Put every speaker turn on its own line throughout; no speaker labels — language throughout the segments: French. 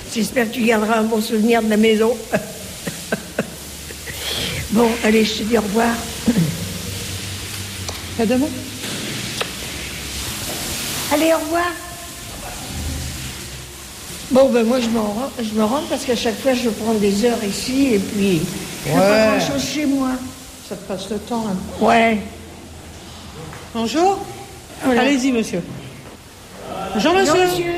J'espère que tu garderas un bon souvenir de la maison. Bon, allez, je te dis au revoir.
À demain.
Allez, au revoir. Bon, ben moi, je me rends parce qu'à chaque fois, je prends des heures ici et puis je fais pas grand-chose chez moi.
Ça te passe le temps. Hein.
Ouais.
Bonjour.
Voilà.
Allez-y, monsieur. Bonjour, monsieur.
Bonjour, monsieur.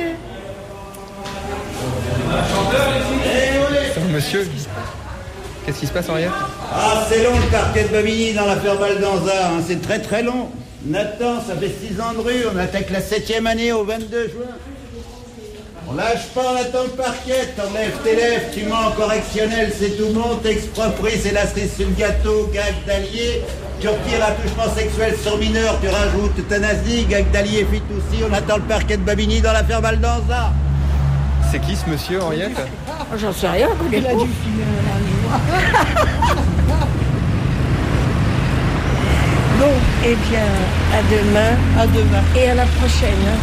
Monsieur, qu'est-ce qui se passe, Henriette?
Ah, c'est long le parquet de Bobigny dans l'affaire Baldanza, hein. C'est très très long. Nathan, ça fait 6 ans de rue, on attaque la 7e année au 22 juin. On lâche pas, on attend le parquet, t'enlèves tes lèvres, tu mens en correctionnel, c'est tout bon, t'expropries, c'est la cerise sur le gâteau, gag d'allié, tu retires attouchement sexuel sur mineur, tu rajoutes euthanasie, gag d'allié, fitoussi, on attend le parquet de Bobigny dans l'affaire Baldanza.
C'est qui ce monsieur, Henriette?
Oh, j'en sais rien, vous
Il a dû filer un dernier mois.
Bon, eh bien, à demain.
À demain.
Et à la prochaine. Hein.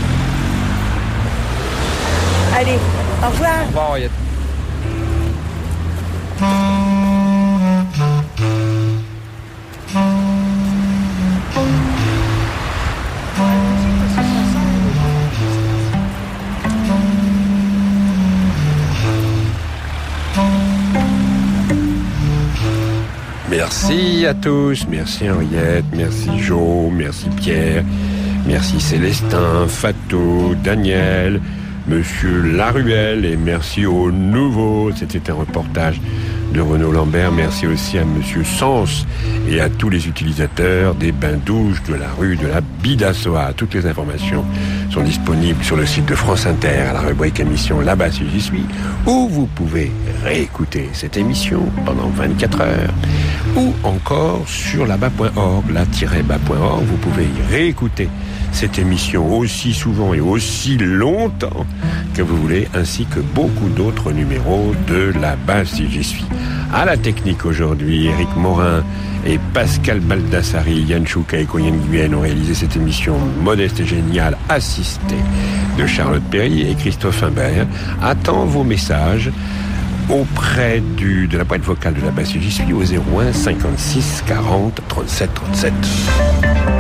Allez, au revoir.
Au revoir, Henriette.
Merci à tous, merci Henriette, merci Jo, merci Pierre, merci Célestin, Fatou, Daniel, Monsieur Laruelle et merci aux nouveaux. C'était un reportage de Renaud Lambert. Merci aussi à Monsieur Sens et à tous les utilisateurs des bains-douches de la rue de la Bidassoa. Toutes les informations sont disponibles sur le site de France Inter à la rubrique émission Là-bas si j'y suis, où vous pouvez réécouter cette émission pendant 24 heures, ou encore sur là-bas.org, là-bas.org, vous pouvez y réécouter cette émission aussi souvent et aussi longtemps que vous voulez, ainsi que beaucoup d'autres numéros de Là-bas si j'y suis. À la technique aujourd'hui, Éric Morin et Pascal Baldassari, Yann Chouka et Coyenne Guyenne ont réalisé cette émission modeste et géniale, assistée de Charlotte Perry, et Christophe Imbert attend vos messages auprès de la boîte vocale de Là-bas si j'y suis au 01 56 40 37 37.